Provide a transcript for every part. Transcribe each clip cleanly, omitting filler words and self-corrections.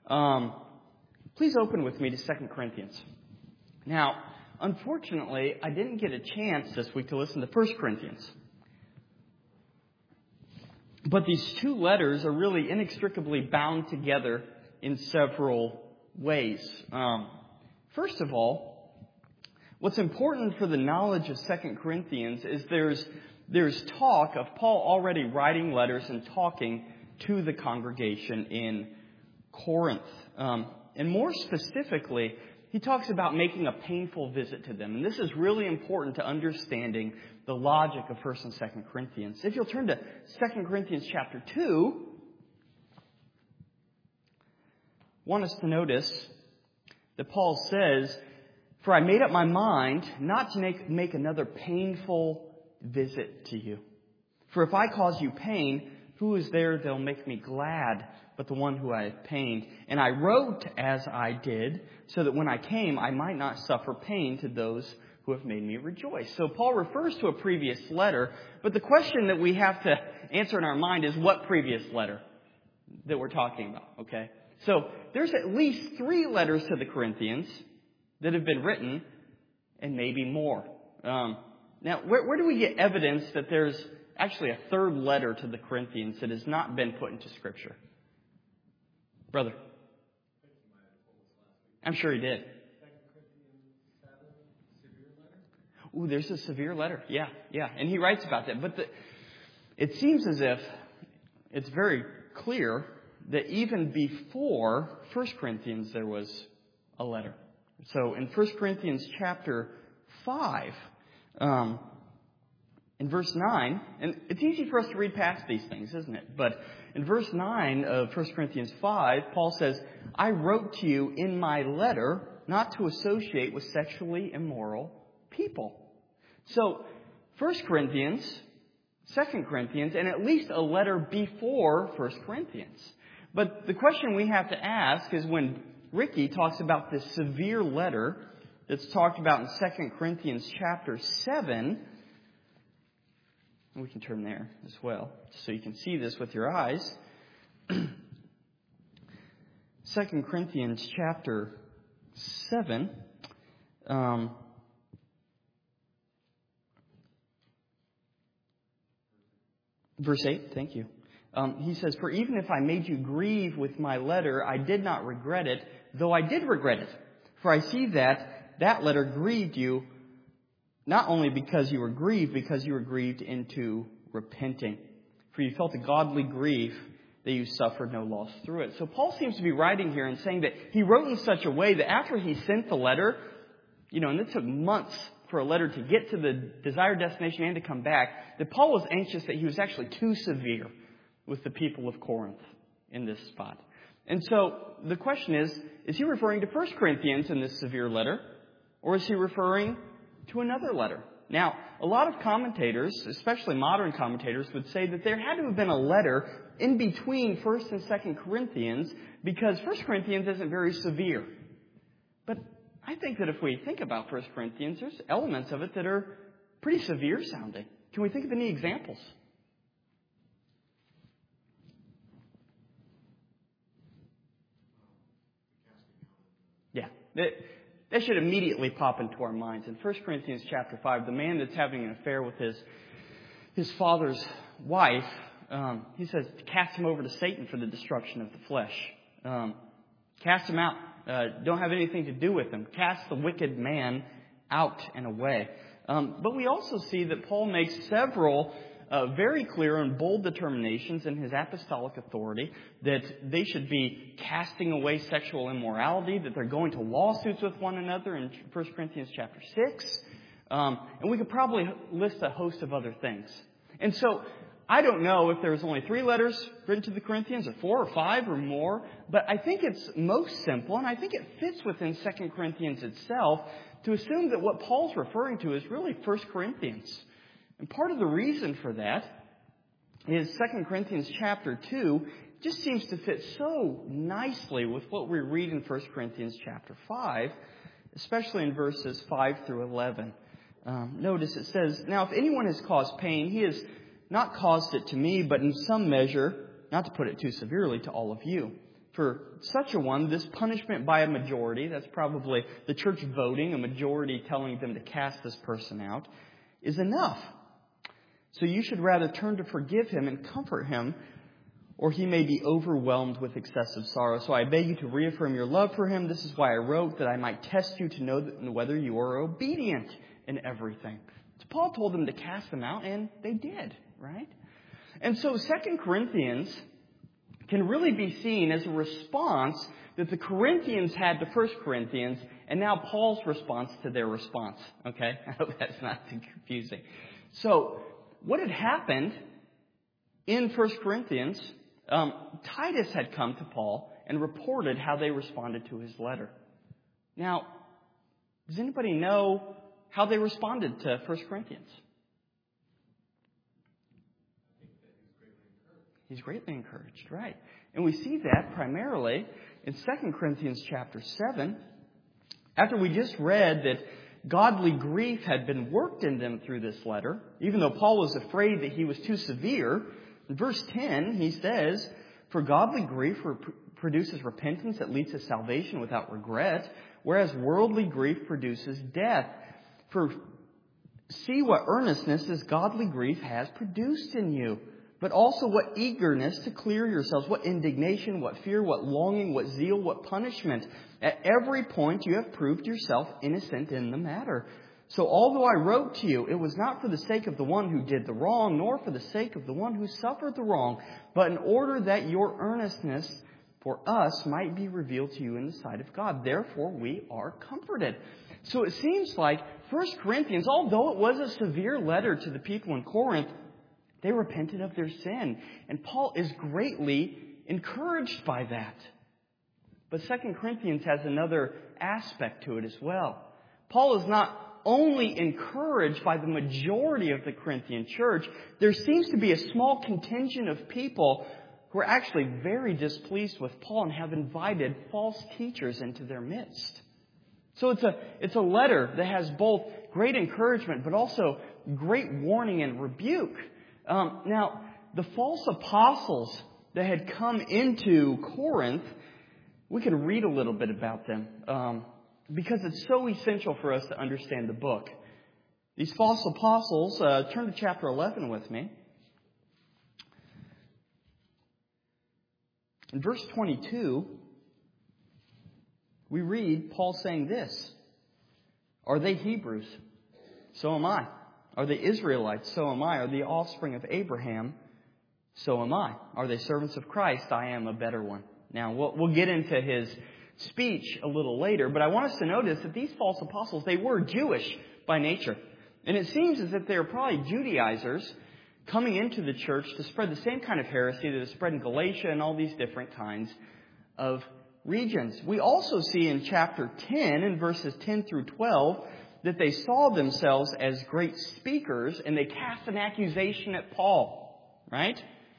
Please open with me to 2 Corinthians. Now, unfortunately, I didn't get a chance this week to listen to 1 Corinthians. But these two letters are really inextricably bound together in several ways. First of all, what's important for the knowledge of 2 Corinthians is there's talk of Paul already writing letters and talking to the congregation in Corinth. And more specifically, he talks about making a painful visit to them. And this is really important to understanding the logic of 1 and 2 Corinthians. If you'll turn to 2 Corinthians chapter 2, I want us to notice that Paul says, "For I made up my mind not to make another painful visit to you. For if I cause you pain, who is there that'll make me glad but the one who I have pained? And I wrote as I did, so that when I came, I might not suffer pain to those who have made me rejoice." So Paul refers to a previous letter, but the question that we have to answer in our mind is what previous letter that we're talking about, okay? So there's at least 3 letters to the Corinthians that have been written, and maybe more. Now, where do we get evidence that there's actually a 3rd letter to the Corinthians that has not been put into Scripture? Brother? I'm sure he did. Ooh, there's a severe letter. Yeah. And he writes about that. But it seems as if it's very clear that even before 1 Corinthians there was a letter. So in 1 Corinthians chapter 5, in verse 9, and it's easy for us to read past these things, isn't it? But in verse 9 of 1 Corinthians 5, Paul says, "I wrote to you in my letter not to associate with sexually immoral people." So 1 Corinthians, 2 Corinthians, and at least a letter before 1 Corinthians. But the question we have to ask is when Ricky talks about this severe letter that's talked about in 2 Corinthians chapter 7, and we can turn there as well, so you can see this with your eyes. 2 Corinthians chapter 7, verse 8, thank you. He says, "For even if I made you grieve with my letter, I did not regret it, though I did regret it. For I see that letter grieved you, not only because you were grieved into repenting. For you felt a godly grief that you suffered no loss through it." So Paul seems to be writing here and saying that he wrote in such a way that after he sent the letter, and it took months for a letter to get to the desired destination and to come back, that Paul was anxious that he was actually too severe with the people of Corinth in this spot. And so the question is he referring to 1 Corinthians in this severe letter, or is he referring to another letter? Now, a lot of commentators, especially modern commentators, would say that there had to have been a letter in between 1 and 2 Corinthians because 1 Corinthians isn't very severe. But I think that if we think about 1 Corinthians, there's elements of it that are pretty severe sounding. Can we think of any examples? Yeah. That should immediately pop into our minds. In 1 Corinthians chapter 5, the man that's having an affair with his father's wife, he says, cast him over to Satan for the destruction of the flesh. Cast him out. Don't have anything to do with him. Cast the wicked man out and away. But we also see that Paul makes several very clear and bold determinations in his apostolic authority that they should be casting away sexual immorality, that they're going to lawsuits with one another in 1 Corinthians chapter 6. And we could probably list a host of other things. And so I don't know if there's only 3 letters written to the Corinthians or 4 or 5 or more, but I think it's most simple, and I think it fits within 2 Corinthians itself to assume that what Paul's referring to is really 1 Corinthians. And part of the reason for that is 2 Corinthians chapter 2 just seems to fit so nicely with what we read in 1 Corinthians chapter 5, especially in verses 5 through 11. Notice it says, "Now if anyone has caused pain, he has not caused it to me, but in some measure, not to put it too severely, to all of you. For such a one, this punishment by a majority, that's probably the church voting, a majority telling them to cast this person out, is enough. So you should rather turn to forgive him and comfort him, or he may be overwhelmed with excessive sorrow. So I beg you to reaffirm your love for him. This is why I wrote, that I might test you to know whether you are obedient in everything. So Paul told them to cast them out, and they did, right? And so 2 Corinthians can really be seen as a response that the Corinthians had to 1 Corinthians, and now Paul's response to their response. Okay? I hope that's not too confusing. So, what had happened in 1 Corinthians, Titus had come to Paul and reported how they responded to his letter. Now, does anybody know how they responded to 1 Corinthians? He's greatly encouraged, right? And we see that primarily in 2 Corinthians chapter 7. After we just read that godly grief had been worked in them through this letter, even though Paul was afraid that he was too severe, in verse 10 he says, "For godly grief produces repentance that leads to salvation without regret, whereas worldly grief produces death. For see what earnestness this godly grief has produced in you. But also what eagerness to clear yourselves, what indignation, what fear, what longing, what zeal, what punishment. At every point you have proved yourself innocent in the matter. So although I wrote to you, it was not for the sake of the one who did the wrong, nor for the sake of the one who suffered the wrong, but in order that your earnestness for us might be revealed to you in the sight of God. Therefore we are comforted." So it seems like 1 Corinthians, although it was a severe letter to the people in Corinth, they repented of their sin. And Paul is greatly encouraged by that. But 2 Corinthians has another aspect to it as well. Paul is not only encouraged by the majority of the Corinthian church, there seems to be a small contingent of people who are actually very displeased with Paul and have invited false teachers into their midst. So it's a letter that has both great encouragement but also great warning and rebuke. Now, the false apostles that had come into Corinth, we could read a little bit about them because it's so essential for us to understand the book. These false apostles, turn to chapter 11 with me. In verse 22, we read Paul saying this: "Are they Hebrews? So am I. Are they Israelites? So am I. Are they offspring of Abraham? So am I. Are they servants of Christ? I am a better one." Now, we'll get into his speech a little later, but I want us to notice that these false apostles, they were Jewish by nature. And it seems as if they were probably Judaizers coming into the church to spread the same kind of heresy that is spread in Galatia and all these different kinds of regions. We also see in chapter 10, in verses 10 through 12, that they saw themselves as great speakers and they cast an accusation at Paul, right?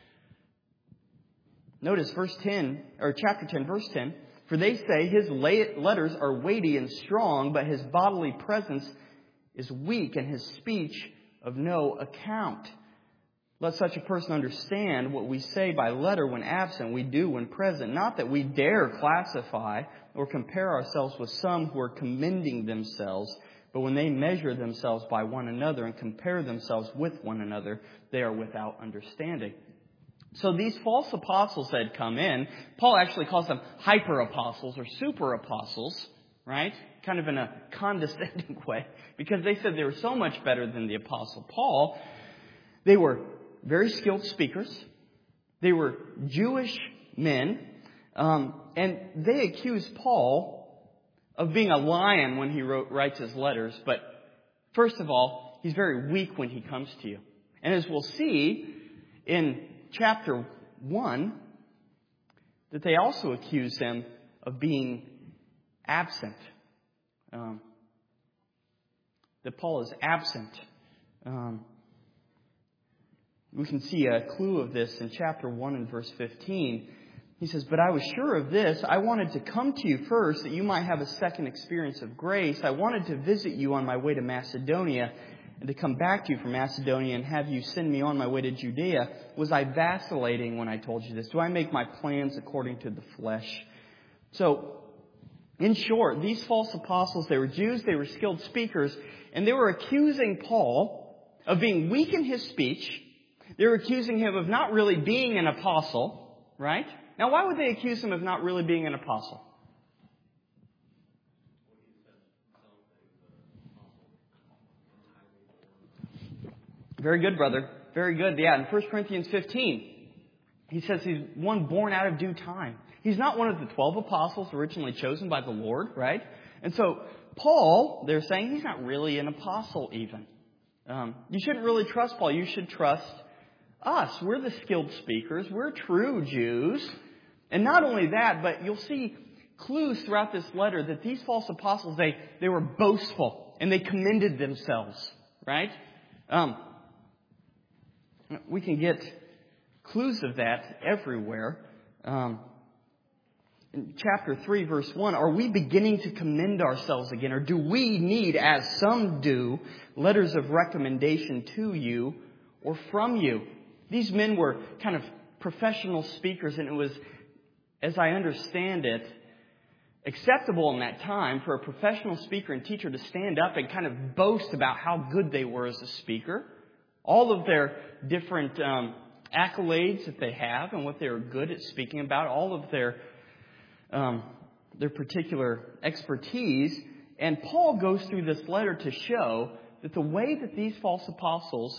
Notice chapter 10, verse 10. "For they say his letters are weighty and strong, but his bodily presence is weak and his speech of no account. Let such a person understand what we say by letter when absent, we do when present. Not that we dare classify or compare ourselves with some who are commending themselves, but when they measure themselves by one another and compare themselves with one another, they are without understanding." So these false apostles that had come in, Paul actually calls them hyper-apostles or super-apostles, right? Kind of in a condescending way, because they said they were so much better than the apostle Paul. They were very skilled speakers. They were Jewish men. And they accused Paul of being a lion when he writes his letters. But first of all, he's very weak when he comes to you. And as we'll see in chapter 1, that they also accuse him of being absent. That Paul is absent. We can see a clue of this in chapter 1 and verse 15. He says, "But I was sure of this. I wanted to come to you first that you might have a second experience of grace. I wanted to visit you on my way to Macedonia. and to come back to you from Macedonia and have you send me on my way to Judea? Was I vacillating when I told you this? Do I make my plans according to the flesh? So, in short, these false apostles, they were Jews, they were skilled speakers, and they were accusing Paul of being weak in his speech. They were accusing him of not really being an apostle, right? Now, why would they accuse him of not really being an apostle? Very good, brother. Very good. Yeah, in 1 Corinthians 15, he says he's one born out of due time. He's not one of the 12 apostles originally chosen by the Lord, right? And so Paul, they're saying he's not really an apostle even. You shouldn't really trust Paul. You should trust us. We're the skilled speakers. We're true Jews. And not only that, but you'll see clues throughout this letter that these false apostles, they were boastful and they commended themselves, right? We can get clues of that everywhere. In chapter 3, verse 1, are we beginning to commend ourselves again? Or do we need, as some do, letters of recommendation to you or from you? These men were kind of professional speakers, and it was, as I understand it, acceptable in that time for a professional speaker and teacher to stand up and kind of boast about how good they were as a speaker. All of their different accolades that they have and what they're good at speaking about, all of their particular expertise. And Paul goes through this letter to show that the way that these false apostles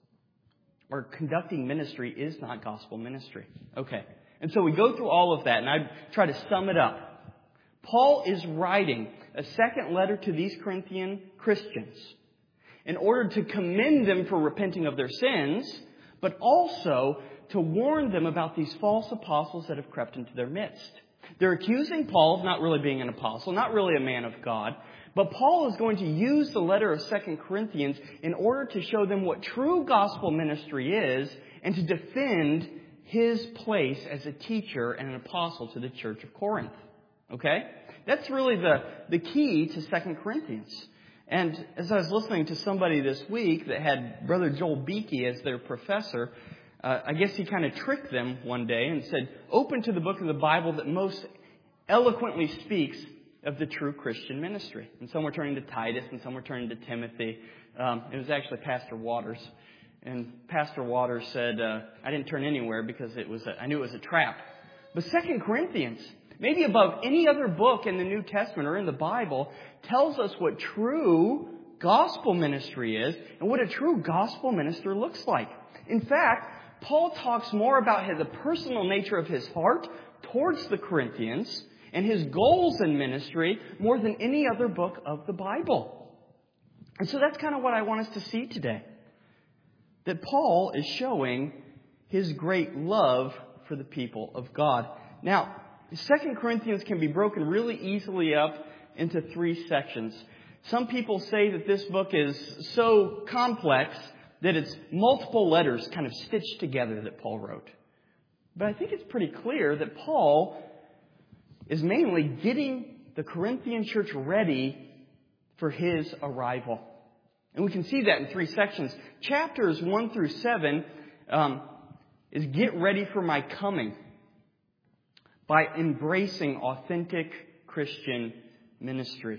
are conducting ministry is not gospel ministry. Okay. And so we go through all of that, and I try to sum it up. Paul is writing a second letter to these Corinthian Christians in order to commend them for repenting of their sins, but also to warn them about these false apostles that have crept into their midst. They're accusing Paul of not really being an apostle, not really a man of God. But Paul is going to use the letter of 2 Corinthians in order to show them what true gospel ministry is and to defend his place as a teacher and an apostle to the church of Corinth. Okay? That's really the key to 2 Corinthians. And as I was listening to somebody this week that had Brother Joel Beakey as their professor, I guess he kind of tricked them one day and said, open to the book of the Bible that most eloquently speaks of the true Christian ministry. And some were turning to Titus and some were turning to Timothy. It was actually Pastor Waters. And Pastor Waters said, I didn't turn anywhere because I knew it was a trap. But 2 Corinthians, maybe above any other book in the New Testament or in the Bible, tells us what true gospel ministry is and what a true gospel minister looks like. In fact, Paul talks more about the personal nature of his heart towards the Corinthians and his goals in ministry more than any other book of the Bible. And so that's kind of what I want us to see today. That Paul is showing his great love for the people of God. Now, 2 Corinthians can be broken really easily up into 3 sections. Some people say that this book is so complex that it's multiple letters kind of stitched together that Paul wrote. But I think it's pretty clear that Paul is mainly getting the Corinthian church ready for his arrival. And we can see that in 3 sections. Chapters 1 through 7 is get ready for my coming by embracing authentic Christian ministry.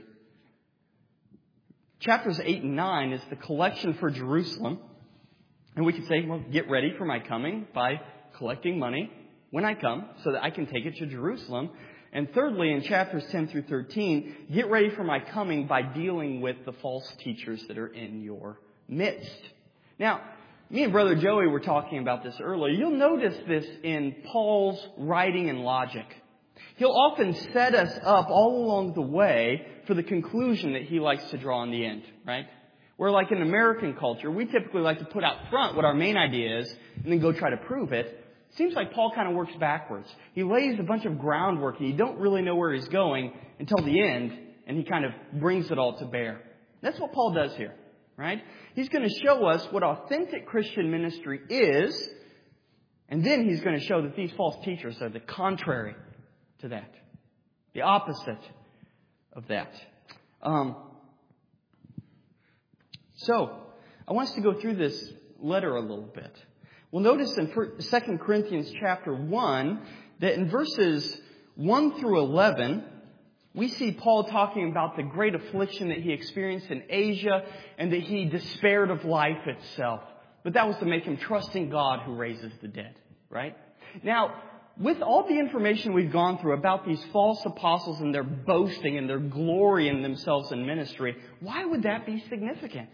Chapters 8 and 9 is the collection for Jerusalem. And we could say, well, get ready for my coming by collecting money when I come so that I can take it to Jerusalem. And thirdly, in chapters 10 through 13, get ready for my coming by dealing with the false teachers that are in your midst. Now, me and Brother Joey were talking about this earlier. You'll notice this in Paul's writing and logic. He'll often set us up all along the way for the conclusion that he likes to draw in the end, right? Where like in American culture, we typically like to put out front what our main idea is and then go try to prove it. Seems like Paul kind of works backwards. He lays a bunch of groundwork and you don't really know where he's going until the end, and he kind of brings it all to bear. That's what Paul does here, right? He's going to show us what authentic Christian ministry is, and then he's going to show that these false teachers are the contrary to that, the opposite of that. So, I want us to go through this letter a little bit. We'll notice in 2 Corinthians chapter 1 that in verses 1 through 11, we see Paul talking about the great affliction that he experienced in Asia and that he despaired of life itself. But that was to make him trust in God who raises the dead, right? Now, with all the information we've gone through about these false apostles and their boasting and their glory in themselves in ministry, why would that be significant?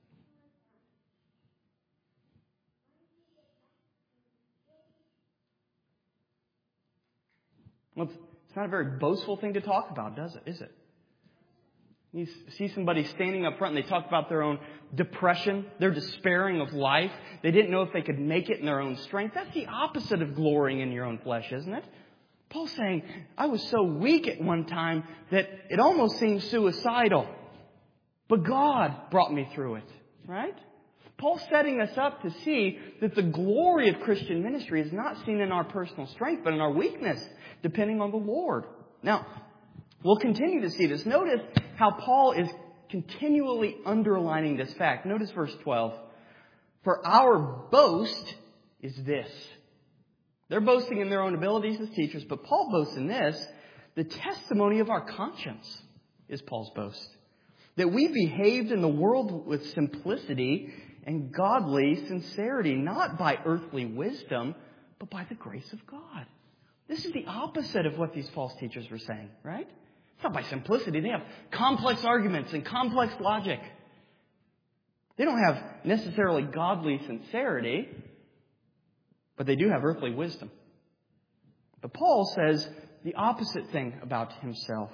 Well, it's not a very boastful thing to talk about, does it? Is it? You see somebody standing up front and they talk about their own depression. They're despairing of life. They didn't know if they could make it in their own strength. That's the opposite of glorying in your own flesh, isn't it? Paul's saying, I was so weak at one time that it almost seemed suicidal. But God brought me through it, right? Paul's setting us up to see that the glory of Christian ministry is not seen in our personal strength, but in our weakness, depending on the Lord. Now, we'll continue to see this. Notice how Paul is continually underlining this fact. Notice verse 12. For our boast is this. They're boasting in their own abilities as teachers, but Paul boasts in this. The testimony of our conscience is Paul's boast. That we behaved in the world with simplicity and godly sincerity, not by earthly wisdom, but by the grace of God. This is the opposite of what these false teachers were saying, right? It's not by simplicity. They have complex arguments and complex logic. They don't have necessarily godly sincerity, but they do have earthly wisdom. But Paul says the opposite thing about himself.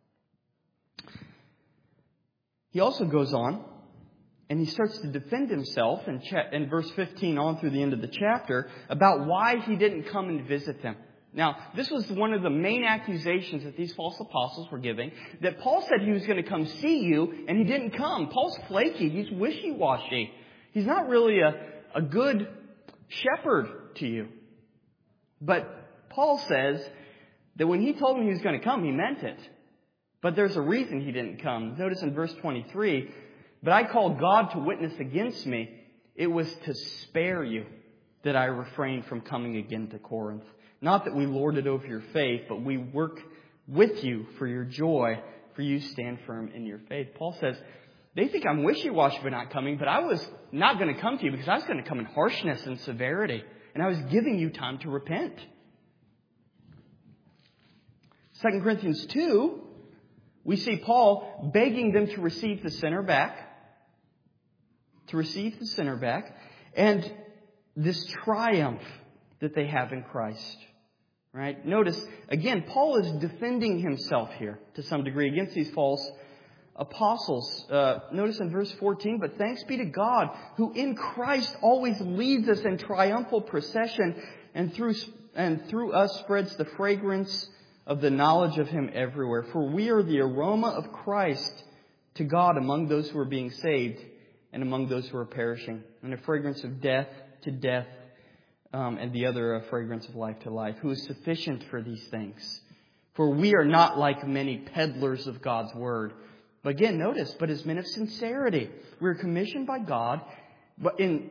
He also goes on and he starts to defend himself in verse 15 on through the end of the chapter about why he didn't come and visit them. Now, this was one of the main accusations that these false apostles were giving, that Paul said he was going to come see you, and he didn't come. Paul's flaky. He's wishy-washy. He's not really a good shepherd to you. But Paul says that when he told him he was going to come, he meant it. But there's a reason he didn't come. Notice in verse 23, but I called God to witness against me. It was to spare you that I refrained from coming again to Corinth. Not that we lord it over your faith, but we work with you for your joy, for you stand firm in your faith. Paul says, they think I'm wishy-washy for not coming, but I was not going to come to you because I was going to come in harshness and severity. And I was giving you time to repent. 2 Corinthians 2, we see Paul begging them to receive the sinner back. To receive the sinner back. And this triumph that they have in Christ. Right? Notice, again, Paul is defending himself here to some degree against these false apostles. Notice in verse 14, but thanks be to God who in Christ always leads us in triumphal procession and through us spreads the fragrance of the knowledge of Him everywhere. For we are the aroma of Christ to God among those who are being saved and among those who are perishing, and a fragrance of death to death. And the other fragrance of life to life, who is sufficient for these things. For we are not like many peddlers of God's word. But again, notice, but as men of sincerity. We're commissioned by God, in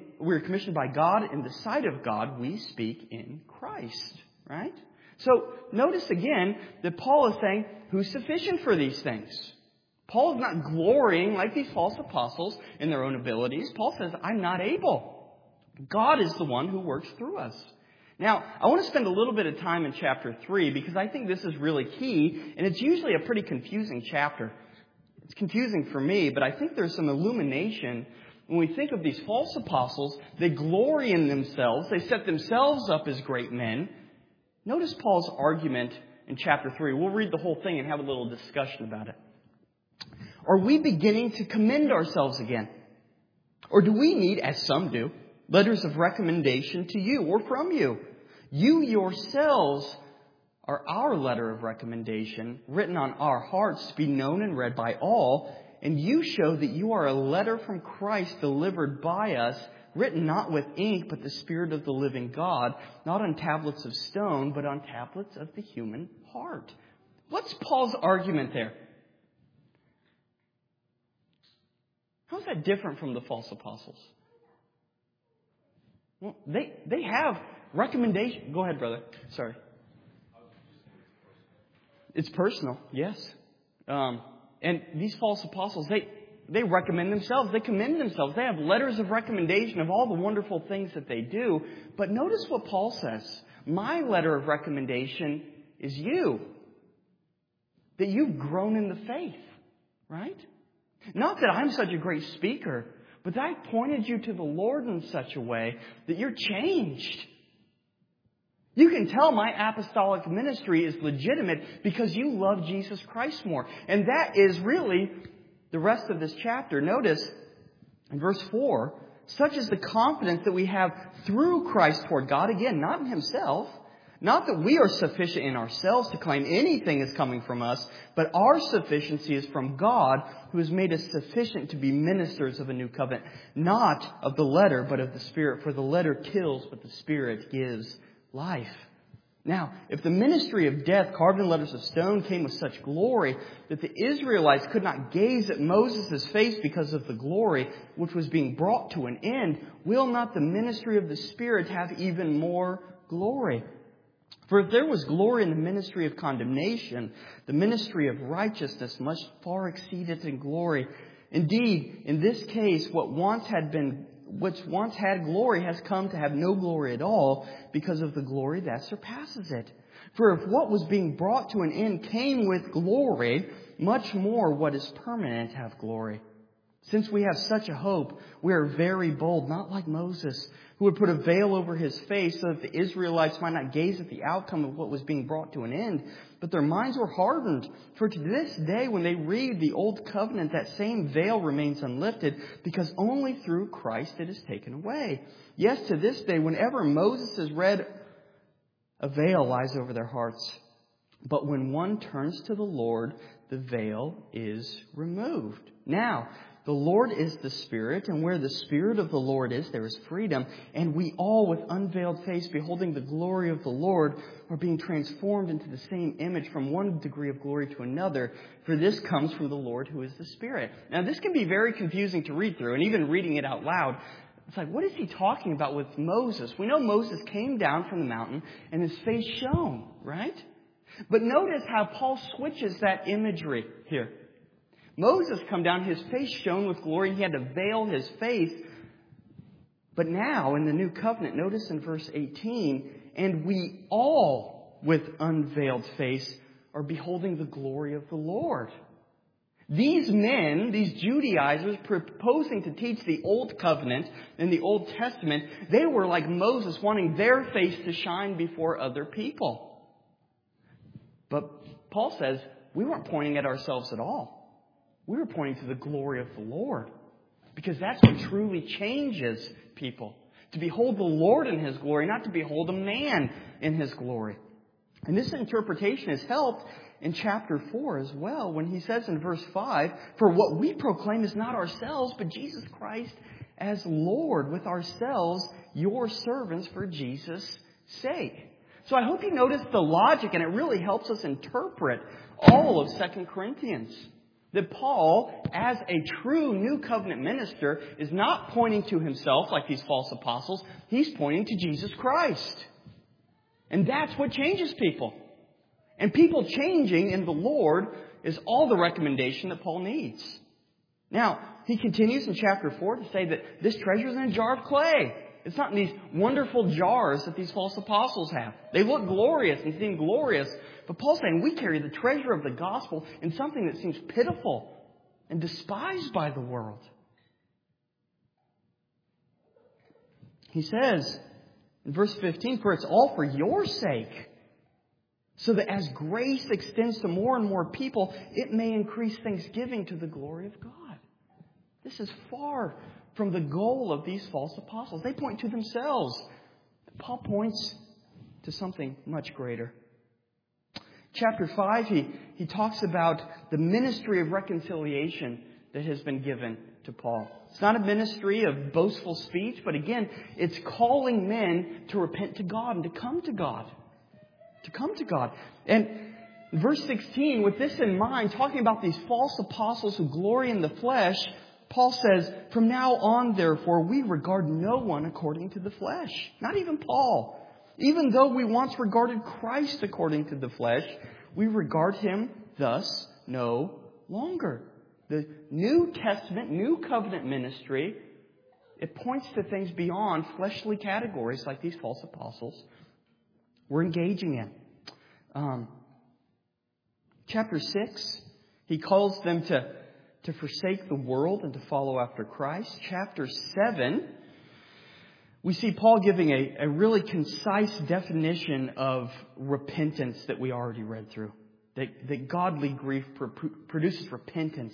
the sight of God, we speak in Christ. Right? So notice again that Paul is saying, who's sufficient for these things? Paul is not glorying like these false apostles in their own abilities. Paul says, I'm not able. God is the one who works through us. Now, I want to spend a little bit of time in chapter 3 because I think this is really key, and it's usually a pretty confusing chapter. It's confusing for me, but I think there's some illumination when we think of these false apostles. They glory in themselves. They set themselves up as great men. Notice Paul's argument in chapter 3. We'll read the whole thing and have a little discussion about it. Are we beginning to commend ourselves again? Or do we need, as some do, letters of recommendation to you or from you? You yourselves are our letter of recommendation, written on our hearts to be known and read by all. And you show that you are a letter from Christ delivered by us, written not with ink, but the Spirit of the living God, not on tablets of stone, but on tablets of the human heart. What's Paul's argument there? How is that different from the false apostles? Well, they have recommendation. Go ahead, brother. Sorry. It's personal, yes. And these false apostles, they recommend themselves. They commend themselves. They have letters of recommendation of all the wonderful things that they do. But notice what Paul says. My letter of recommendation is you. That you've grown in the faith. Right? Not that I'm such a great speaker, but that I pointed you to the Lord in such a way that you're changed. You can tell my apostolic ministry is legitimate because you love Jesus Christ more. And that is really the rest of this chapter. Notice in verse 4, such is the confidence that we have through Christ toward God. Again, not in Himself. Not that we are sufficient in ourselves to claim anything is coming from us, but our sufficiency is from God, who has made us sufficient to be ministers of a new covenant. Not of the letter, but of the Spirit. For the letter kills, but the Spirit gives life. Now, if the ministry of death carved in letters of stone came with such glory that the Israelites could not gaze at Moses' face because of the glory which was being brought to an end, will not the ministry of the Spirit have even more glory? For if there was glory in the ministry of condemnation, the ministry of righteousness must far exceed it in glory. Indeed, in this case, what once had glory has come to have no glory at all because of the glory that surpasses it. For if what was being brought to an end came with glory, much more what is permanent have glory. Since we have such a hope, we are very bold, not like Moses, who would put a veil over his face so that the Israelites might not gaze at the outcome of what was being brought to an end. But their minds were hardened. For to this day, when they read the Old Covenant, that same veil remains unlifted, because only through Christ it is taken away. Yes, to this day, whenever Moses is read, a veil lies over their hearts. But when one turns to the Lord, the veil is removed. Now, the Lord is the Spirit, and where the Spirit of the Lord is, there is freedom. And we all, with unveiled face, beholding the glory of the Lord, are being transformed into the same image from one degree of glory to another. For this comes from the Lord, who is the Spirit. Now, this can be very confusing to read through, and even reading it out loud. It's like, what is he talking about with Moses? We know Moses came down from the mountain, and his face shone, right? But notice how Paul switches that imagery here. Moses come down, his face shone with glory, and he had to veil his face. But now, in the new covenant, notice in verse 18, and we all, with unveiled face, are beholding the glory of the Lord. These men, these Judaizers, proposing to teach the Old Covenant in the Old Testament, they were like Moses, wanting their face to shine before other people. But Paul says, we weren't pointing at ourselves at all. We were pointing to the glory of the Lord. Because that's what truly changes people. To behold the Lord in His glory, not to behold a man in His glory. And this interpretation is helped in chapter 4 as well, when he says in verse 5, for what we proclaim is not ourselves, but Jesus Christ as Lord, with ourselves your servants for Jesus' sake. So I hope you notice the logic, and it really helps us interpret all of 2 Corinthians. That Paul, as a true new covenant minister, is not pointing to himself like these false apostles. He's pointing to Jesus Christ. And that's what changes people. And people changing in the Lord is all the recommendation that Paul needs. Now, he continues in chapter 4 to say that this treasure is in a jar of clay. It's not in these wonderful jars that these false apostles have. They look glorious and seem glorious. But Paul's saying we carry the treasure of the gospel in something that seems pitiful and despised by the world. He says in verse 15, for it's all for your sake, so that as grace extends to more and more people, it may increase thanksgiving to the glory of God. This is far from the goal of these false apostles. They point to themselves. Paul points to something much greater. Chapter 5, he talks about the ministry of reconciliation that has been given to Paul. It's not a ministry of boastful speech, but again, it's calling men to repent to God and to come to God. To come to God. And verse 16, with this in mind, talking about these false apostles who glory in the flesh, Paul says, from now on, therefore, we regard no one according to the flesh. Not even Paul. Even though we once regarded Christ according to the flesh, we regard him thus no longer. The New Testament, New Covenant ministry, it points to things beyond fleshly categories like these false apostles we're engaging in. Chapter 6, he calls them to forsake the world and to follow after Christ. Chapter 7, we see Paul giving a really concise definition of repentance that we already read through. That godly grief produces repentance.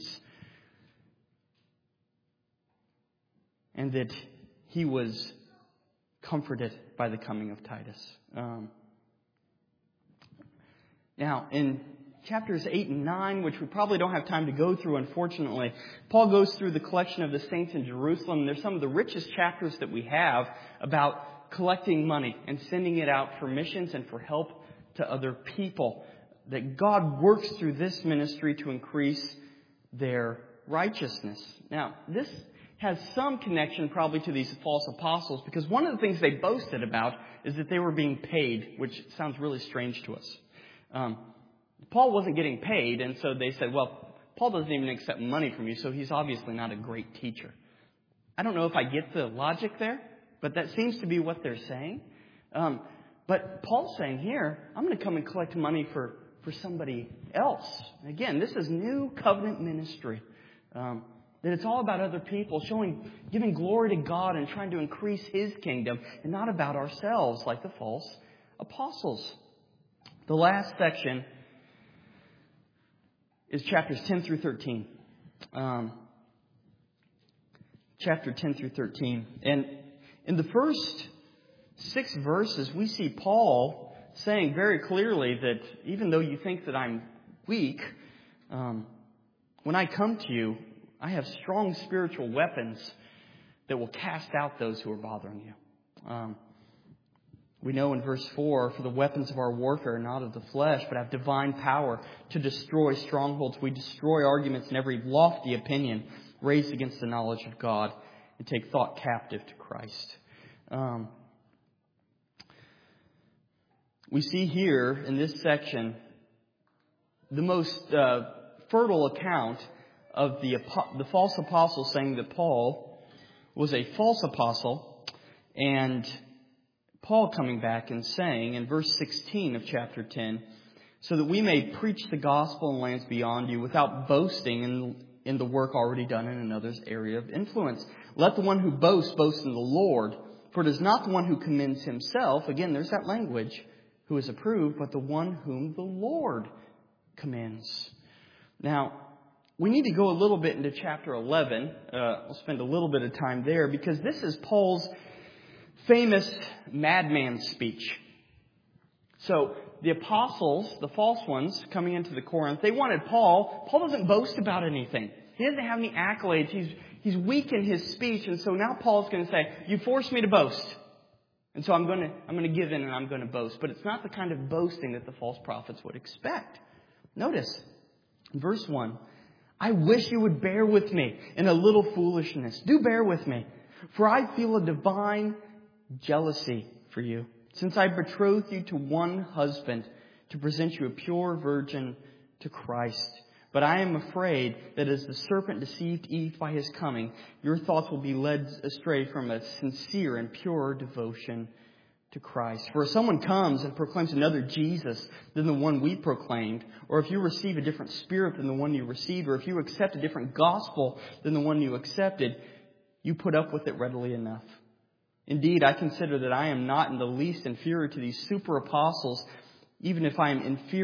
And that he was comforted by the coming of Titus. Now, in chapters 8 and 9, which we probably don't have time to go through, unfortunately, Paul goes through the collection of the saints in Jerusalem. They're some of the richest chapters that we have about collecting money and sending it out for missions and for help to other people. That God works through this ministry to increase their righteousness. Now, this has some connection probably to these false apostles, because one of the things they boasted about is that they were being paid, which sounds really strange to us. Paul wasn't getting paid, and so they said, well, Paul doesn't even accept money from you, so he's obviously not a great teacher. I don't know if I get the logic there, but that seems to be what they're saying. But Paul's saying here, I'm going to come and collect money for somebody else. Again, this is New Covenant ministry. That it's all about other people, giving glory to God and trying to increase His kingdom, and not about ourselves like the false apostles. The last section is chapters 10 through 13. Chapter 10 through 13. And in the first 6 verses, we see Paul saying very clearly that even though you think that I'm weak, when I come to you, I have strong spiritual weapons that will cast out those who are bothering you. We know in verse 4, for the weapons of our warfare are not of the flesh, but have divine power to destroy strongholds. We destroy arguments and every lofty opinion raised against the knowledge of God, and take thought captive to Christ. We see here in this section the most fertile account of the false apostle saying that Paul was a false apostle, and Paul coming back and saying in verse 16 of chapter 10, so that we may preach the gospel in lands beyond you without boasting in the work already done in another's area of influence. Let the one who boasts boast in the Lord, for it is not the one who commends himself, again there's that language, who is approved, but the one whom the Lord commends. Now, we need to go a little bit into chapter 11. We'll spend a little bit of time there, because this is Paul's famous madman speech. So the apostles, the false ones coming into the Corinth, they wanted Paul. Paul doesn't boast about anything. He doesn't have any accolades. He's weak in his speech, and so now Paul's going to say, "You forced me to boast, and so I'm going to give in and I'm going to boast." But it's not the kind of boasting that the false prophets would expect. Notice in verse 1, "I wish you would bear with me in a little foolishness. Do bear with me, for I feel a divine jealousy for you, since I betrothed you to one husband to present you a pure virgin to Christ. But I am afraid that as the serpent deceived Eve by his cunning, your thoughts will be led astray from a sincere and pure devotion to Christ. For if someone comes and proclaims another Jesus than the one we proclaimed, or if you receive a different spirit than the one you received, or if you accept a different gospel than the one you accepted, you put up with it readily enough. Indeed, I consider that I am not in the least inferior to these super apostles, even if I am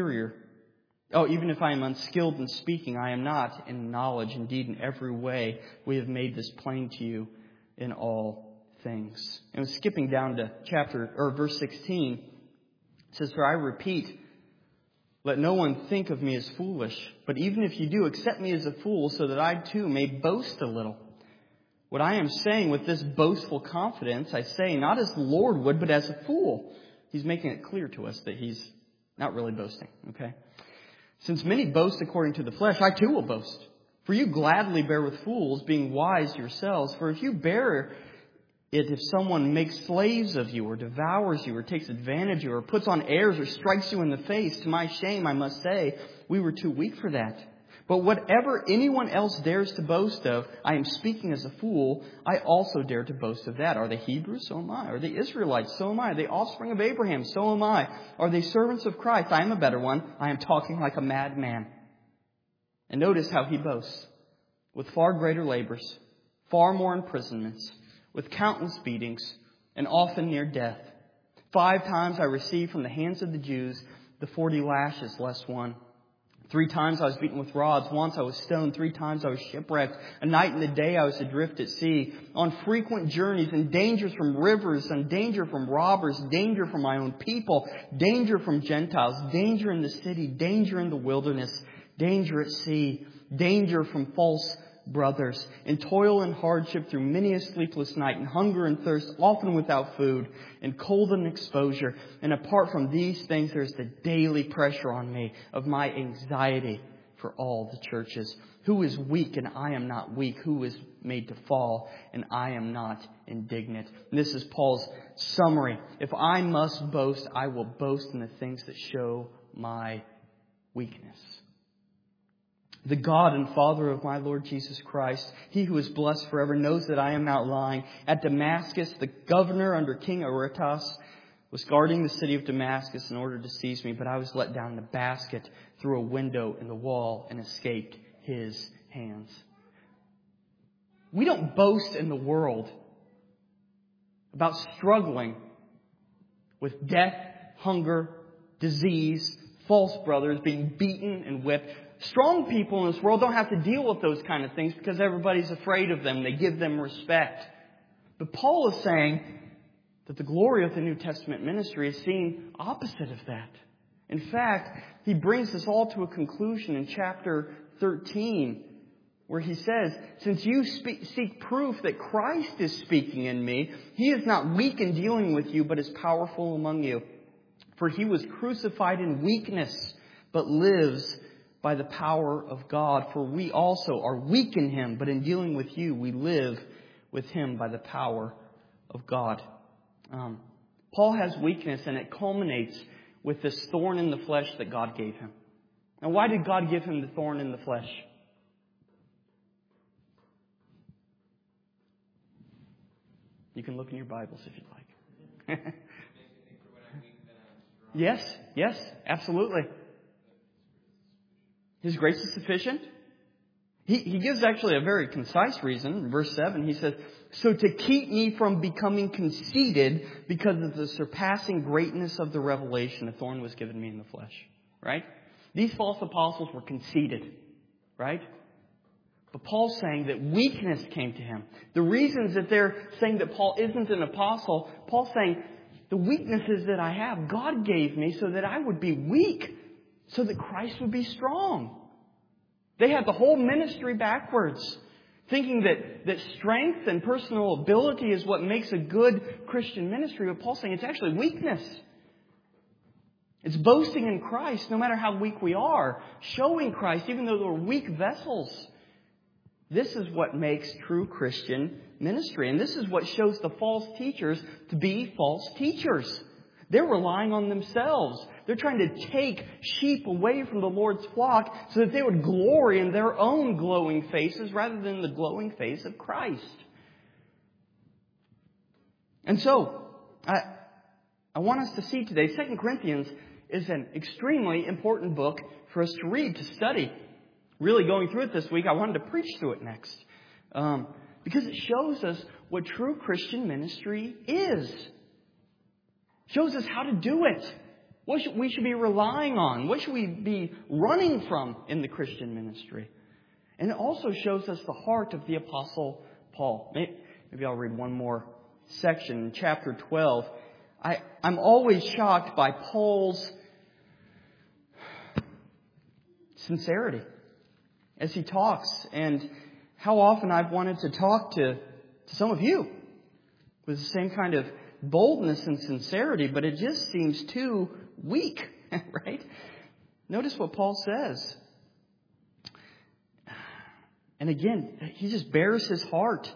unskilled in speaking, I am not in knowledge. Indeed, in every way, we have made this plain to you in all things." And skipping down to verse 16, it says, "For I repeat, let no one think of me as foolish, but even if you do, accept me as a fool, so that I too may boast a little. What I am saying with this boastful confidence, I say not as the Lord would, but as a fool." He's making it clear to us that he's not really boasting, okay? "Since many boast according to the flesh, I too will boast. For you gladly bear with fools, being wise yourselves. For if you bear it, if someone makes slaves of you, or devours you, or takes advantage of you, or puts on airs, or strikes you in the face, to my shame I must say, we were too weak for that. But whatever anyone else dares to boast of, I am speaking as a fool, I also dare to boast of that. Are they Hebrews? So am I. Are they Israelites? So am I. Are they offspring of Abraham? So am I. Are they servants of Christ? I am a better one. I am talking like a madman. And notice how he boasts. With far greater labors, far more imprisonments, with countless beatings, and often near death. 5 times I received from the hands of the Jews the 40 lashes less one. 3 times I was beaten with rods. Once I was stoned. 3 times I was shipwrecked. A night and a day I was adrift at sea. On frequent journeys and dangers from rivers and danger from robbers. Danger from my own people. Danger from Gentiles. Danger in the city. Danger in the wilderness. Danger at sea. Danger from false brothers. In toil and hardship through many a sleepless night. And hunger and thirst, often without food. And cold and exposure. And apart from these things, there's the daily pressure on me of my anxiety for all the churches. Who is weak and I am not weak? Who is made to fall and I am not indignant? And this is Paul's summary. If I must boast, I will boast in the things that show my weakness. The God and Father of my Lord Jesus Christ, He who is blessed forever, knows that I am not lying. At Damascus, the governor under King Aretas was guarding the city of Damascus in order to seize me, but I was let down in a basket through a window in the wall and escaped his hands. We don't boast in the world about struggling with death, hunger, disease, false brothers, being beaten and whipped. Strong people in this world don't have to deal with those kind of things because everybody's afraid of them. They give them respect. But Paul is saying that the glory of the New Testament ministry is seen opposite of that. In fact, he brings this all to a conclusion in chapter 13, where he says, since you seek proof that Christ is speaking in me, He is not weak in dealing with you, but is powerful among you. For He was crucified in weakness, but lives by the power of God. For we also are weak in Him, but in dealing with you, we live with Him by the power of God. Paul has weakness, and it culminates with this thorn in the flesh that God gave him. Now, why did God give him the thorn in the flesh? You can look in your Bibles if you'd like. Yes, absolutely. His grace is sufficient. He gives actually a very concise reason. In verse 7, he says, so to keep me from becoming conceited because of the surpassing greatness of the revelation, a thorn was given me in the flesh. Right? These false apostles were conceited. Right? But Paul's saying that weakness came to him. The reasons that they're saying that Paul isn't an apostle, Paul's saying, the weaknesses that I have, God gave me so that I would be weak, so that Christ would be strong. They had the whole ministry backwards, thinking that strength and personal ability is what makes a good Christian ministry. But Paul's saying it's actually weakness. It's boasting in Christ, no matter how weak we are, showing Christ, even though we're weak vessels. This is what makes true Christian ministry. And this is what shows the false teachers to be false teachers. They're relying on themselves. They're trying to take sheep away from the Lord's flock so that they would glory in their own glowing faces rather than the glowing face of Christ. And so, I want us to see today, 2 Corinthians is an extremely important book for us to read, to study. Really going through it this week, I wanted to preach through it next. Because it shows us what true Christian ministry is. Shows us how to do it. What we should be relying on. What should we be running from in the Christian ministry. And it also shows us the heart of the Apostle Paul. Maybe I'll read one more section in chapter 12. I'm always shocked by Paul's sincerity as he talks, and how often I've wanted to talk to some of you with the same kind of boldness and sincerity, but it just seems too weak, right? Notice what Paul says. And again, he just bears his heart.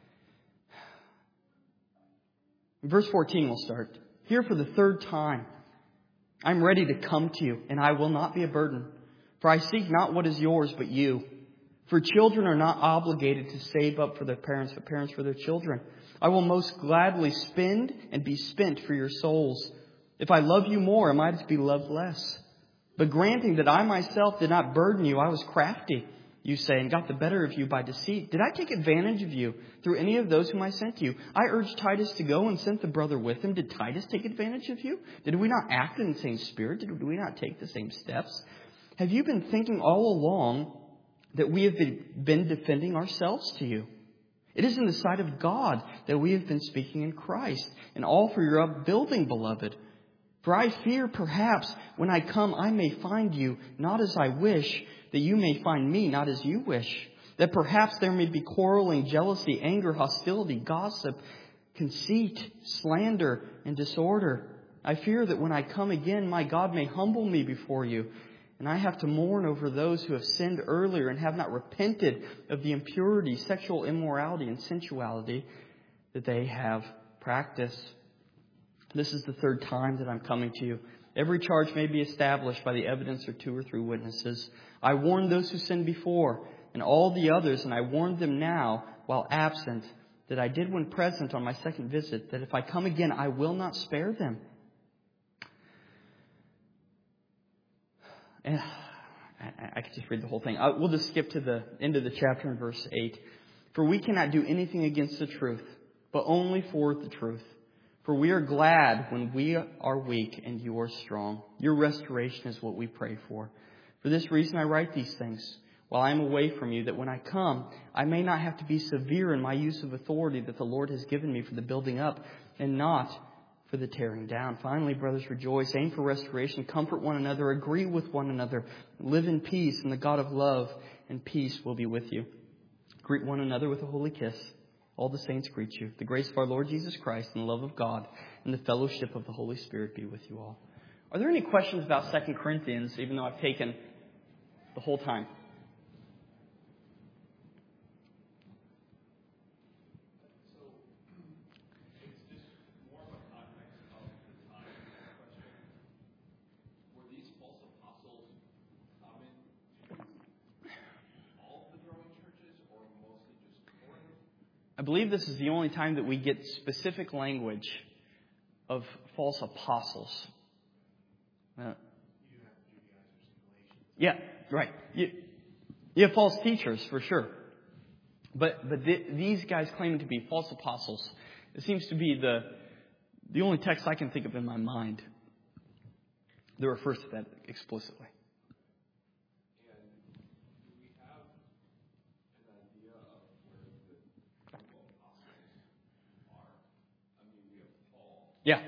In verse 14 we'll start. Here for the third time, I'm ready to come to you, and I will not be a burden. For I seek not what is yours, but you. For children are not obligated to save up for their parents, but parents for their children. I will most gladly spend and be spent for your souls. If I love you more, am I to be loved less? But granting that I myself did not burden you, I was crafty, you say, and got the better of you by deceit. Did I take advantage of you through any of those whom I sent you? I urged Titus to go and sent the brother with him. Did Titus take advantage of you? Did we not act in the same spirit? Did we not take the same steps? Have you been thinking all along that we have been defending ourselves to you? It is in the sight of God that we have been speaking in Christ, and all for your upbuilding, beloved. For I fear perhaps when I come I may find you not as I wish, that you may find me not as you wish. That perhaps there may be quarreling, jealousy, anger, hostility, gossip, conceit, slander, and disorder. I fear that when I come again, my God may humble me before you, and I have to mourn over those who have sinned earlier and have not repented of the impurity, sexual immorality, and sensuality that they have practiced. This is the third time that I'm coming to you. Every charge may be established by the evidence of 2 or 3 witnesses. I warned those who sinned before, and all the others, and I warned them now while absent, that I did when present on my second visit, that if I come again, I will not spare them. And I could just read the whole thing. We'll just skip to the end of the chapter in verse 8. For we cannot do anything against the truth, but only for the truth. For we are glad when we are weak and you are strong. Your restoration is what we pray for. For this reason I write these things while I am away from you, that when I come, I may not have to be severe in my use of authority that the Lord has given me for the building up and not for the tearing down. Finally, brothers, rejoice, aim for restoration, comfort one another, agree with one another, live in peace, and the God of love and peace will be with you. Greet one another with a holy kiss. All the saints greet you. The grace of our Lord Jesus Christ and the love of God and the fellowship of the Holy Spirit be with you all. Are there any questions about 2 Corinthians, even though I've taken the whole time? I believe this is the only time that we get specific language of false apostles. Yeah, right. You have false teachers, for sure. But these guys claiming to be false apostles, it seems to be the only text I can think of in my mind that refers to that explicitly. Yeah.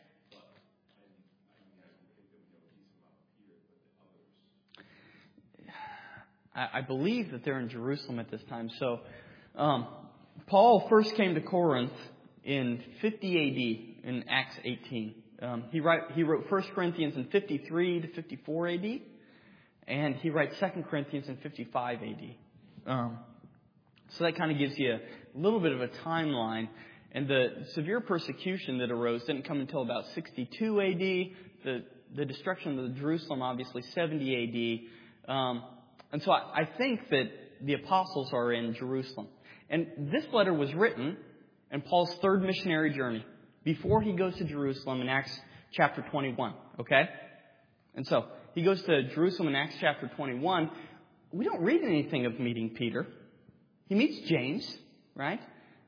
I believe that they're in Jerusalem at this time. So, Paul first came to Corinth in 50 AD in Acts 18. He wrote 1 Corinthians in 53 to 54 AD, and he writes 2 Corinthians in 55 AD. So that kind of gives you a little bit of a timeline. And the severe persecution that arose didn't come until about 62 AD. The destruction of Jerusalem, obviously, 70 AD. And so I think that the apostles are in Jerusalem. And this letter was written in Paul's third missionary journey, before he goes to Jerusalem in Acts chapter 21. Okay? And so he goes to Jerusalem in Acts chapter 21. We don't read anything of meeting Peter. He meets James, right?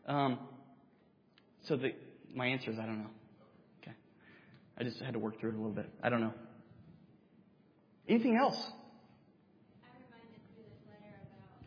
So my answer is I don't know. Okay. I just had to work through it a little bit. I don't know. Anything else? I'm reminded through this letter about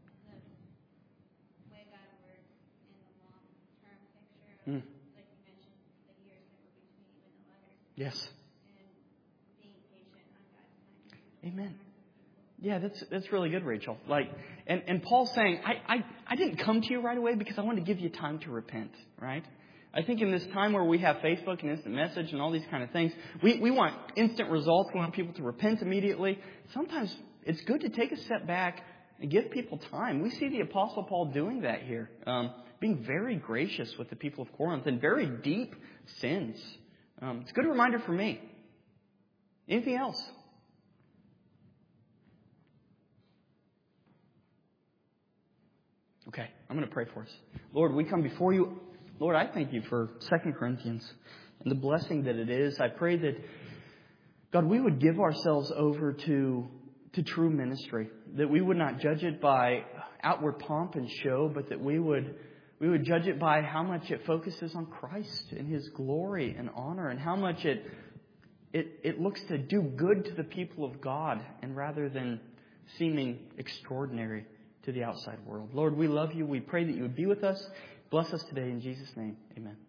the way God works in the long-term picture, like you mentioned, the years that were between even the letters. Yes. And being patient on God's time. Amen. Yeah, that's really good, Rachel. And Paul's saying, I didn't come to you right away because I wanted to give you time to repent, right? I think in this time where we have Facebook and instant message and all these kind of things, we want instant results. We want people to repent immediately. Sometimes it's good to take a step back and give people time. We see the Apostle Paul doing that here, being very gracious with the people of Corinth in very deep sins. It's a good reminder for me. Anything else? Okay, I'm going to pray for us. Lord, we come before you. Lord, I thank you for 2 Corinthians and the blessing that it is. I pray that, God, we would give ourselves over to true ministry, that we would not judge it by outward pomp and show, but that we would judge it by how much it focuses on Christ and His glory and honor, and how much it looks to do good to the people of God, and rather than seeming extraordinary to the outside world. Lord, we love you. We pray that you would be with us. Bless us today in Jesus' name. Amen.